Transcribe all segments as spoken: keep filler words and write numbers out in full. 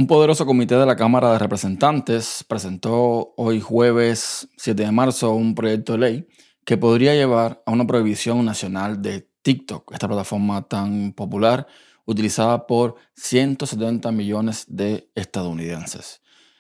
Un poderoso comité de la Cámara de Representantes presentó hoy jueves siete de marzo un proyecto de ley que podría llevar a una prohibición nacional de TikTok, esta plataforma tan popular utilizada por ciento setenta millones de estadounidenses.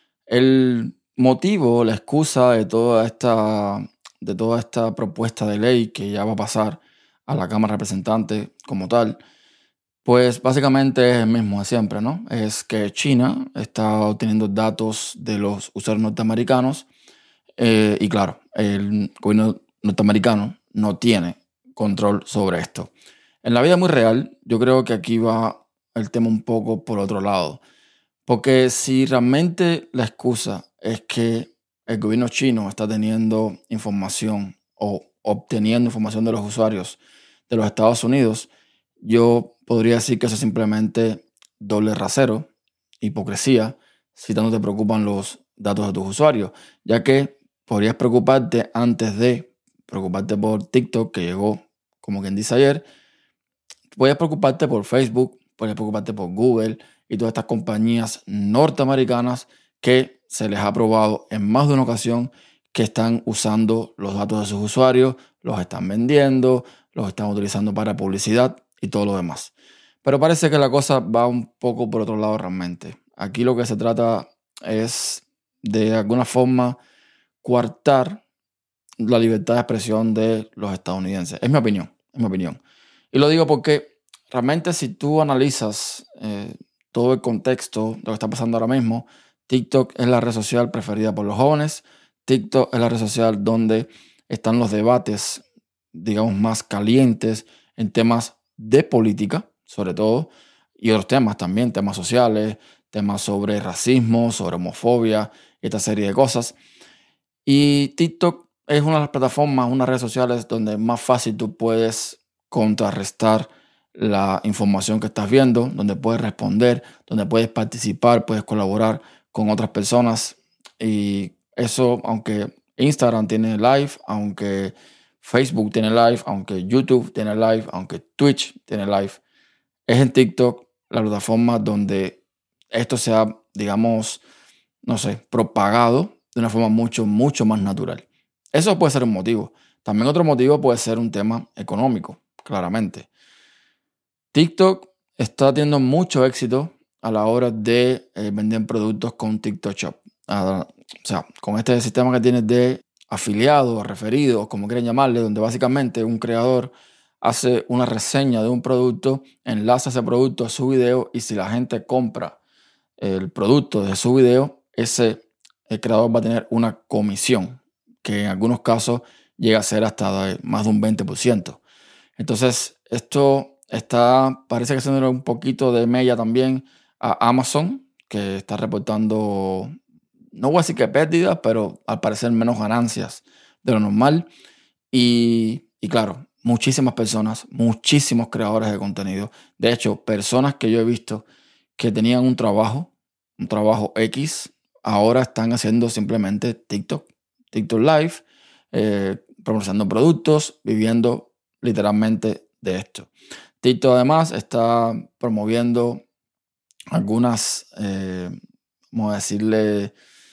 El motivo, la excusa de toda esta, de toda esta propuesta de ley que ya va a pasar a la Cámara de Representantes como tal, pues básicamente es el mismo de siempre, ¿no? Es que China está obteniendo datos de los usuarios norteamericanos eh, y claro, el gobierno norteamericano no tiene control sobre esto. En la vida muy real, yo creo que aquí va el tema un poco por otro lado. Porque si realmente la excusa es que el gobierno chino está teniendo información o obteniendo información de los usuarios de los Estados Unidos, yo podría decir que eso es simplemente doble rasero, hipocresía, si tanto te preocupan los datos de tus usuarios, ya que podrías preocuparte antes de preocuparte por TikTok, que llegó como quien dice ayer, podrías preocuparte por Facebook, podrías preocuparte por Google y todas estas compañías norteamericanas que se les ha probado en más de una ocasión que están usando los datos de sus usuarios, los están vendiendo, los están utilizando para publicidad y todo lo demás. Pero parece que la cosa va un poco por otro lado realmente. Aquí lo que se trata es de alguna forma coartar la libertad de expresión de los estadounidenses. Es mi opinión, es mi opinión. Y lo digo porque realmente si tú analizas eh, todo el contexto de lo que está pasando ahora mismo, TikTok es la red social preferida por los jóvenes. TikTok es la red social donde están los debates, digamos, más calientes en temas de política, sobre todo, y otros temas también, temas sociales, temas sobre racismo, sobre homofobia, esta serie de cosas. Y TikTok es una de las plataformas, unas redes sociales donde más fácil tú puedes contrarrestar la información que estás viendo, donde puedes responder, donde puedes participar, puedes colaborar con otras personas. Y eso, aunque Instagram tiene live, aunque Facebook tiene live, aunque YouTube tiene live, aunque Twitch tiene live, es en TikTok la plataforma donde esto se ha, digamos, no sé, propagado de una forma mucho, mucho más natural. Eso puede ser un motivo. También otro motivo puede ser un tema económico, claramente. TikTok está teniendo mucho éxito a la hora de eh, vender productos con TikTok Shop. Uh, o sea, con este sistema que tienes de afiliados, referidos, como quieran llamarle, donde básicamente un creador hace una reseña de un producto, enlaza ese producto a su video y si la gente compra el producto de su video, ese el creador va a tener una comisión que en algunos casos llega a ser hasta de más de un veinte por ciento. Entonces, esto está, parece que haciendo un poquito de mella también a Amazon, que está reportando, no voy a decir que pérdidas, pero al parecer menos ganancias de lo normal. Y, y claro, muchísimas personas, muchísimos creadores de contenido. De hecho, personas que yo he visto que tenían un trabajo, un trabajo X, ahora están haciendo simplemente TikTok, TikTok Live, eh, promocionando productos, viviendo literalmente de esto. TikTok además está promoviendo algunas, eh, vamos a decirle,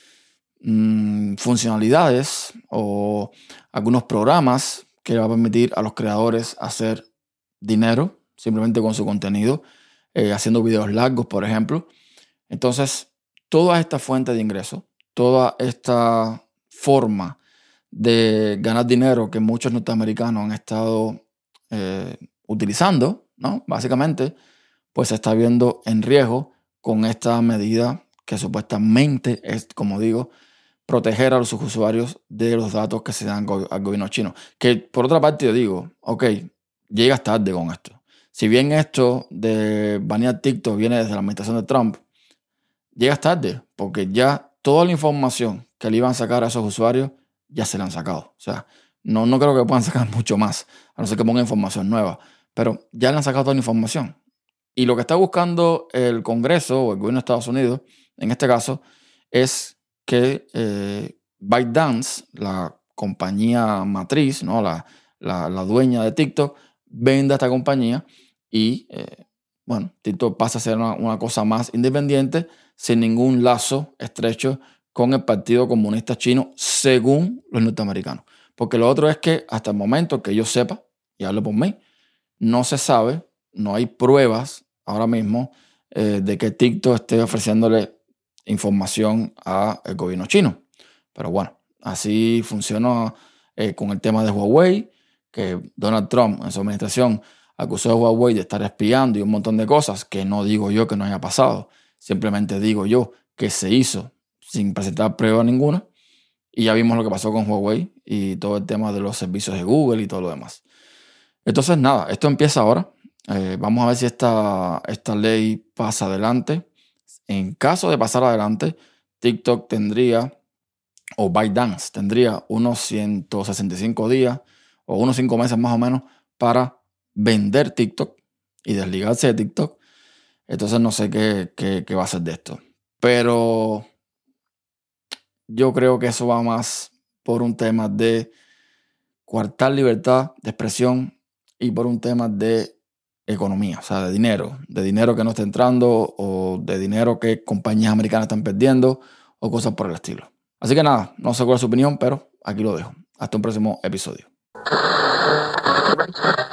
mmm, funcionalidades o algunos programas que le va a permitir a los creadores hacer dinero simplemente con su contenido, eh, haciendo videos largos, por ejemplo. Entonces, toda esta fuente de ingresos, toda esta forma de ganar dinero que muchos norteamericanos han estado eh, utilizando, ¿no? Básicamente, pues se está viendo en riesgo con esta medida que supuestamente es, como digo, proteger a los usuarios de los datos que se dan al gobierno chino. Que por otra parte yo digo, ok, llegas tarde con esto. Si bien esto de banear TikTok viene desde la administración de Trump, llegas tarde porque ya toda la información que le iban a sacar a esos usuarios ya se la han sacado. O sea, no, no creo que puedan sacar mucho más, a no ser que pongan información nueva, pero ya le han sacado toda la información. Y lo que está buscando el Congreso o el gobierno de Estados Unidos, en este caso, es que eh, ByteDance, la compañía matriz, ¿no? la, la, la dueña de TikTok, venda esta compañía y, eh, bueno, TikTok pasa a ser una, una cosa más independiente sin ningún lazo estrecho con el Partido Comunista Chino, según los norteamericanos. Porque lo otro es que hasta el momento que yo sepa, y hablo por mí, no se sabe, no hay pruebas ahora mismo eh, de que TikTok esté ofreciéndole información al gobierno chino. Pero bueno, así funciona eh, con el tema de Huawei, que Donald Trump en su administración acusó a Huawei de estar espiando y un montón de cosas que no digo yo que no haya pasado. Simplemente digo yo que se hizo sin presentar prueba ninguna. Y ya vimos lo que pasó con Huawei y todo el tema de los servicios de Google y todo lo demás. Entonces, nada, esto empieza ahora. Eh, vamos a ver si esta, esta ley pasa adelante. En caso de pasar adelante, TikTok tendría, o ByteDance tendría unos ciento sesenta y cinco días o unos cinco meses más o menos para vender TikTok y desligarse de TikTok. Entonces no sé qué, qué, qué va a hacer de esto. Pero yo creo que eso va más por un tema de coartar libertad de expresión y por un tema de economía, o sea, de dinero, de dinero que no está entrando o de dinero que compañías americanas están perdiendo o cosas por el estilo. Así que nada, no sé cuál es su opinión, pero aquí lo dejo. Hasta un próximo episodio.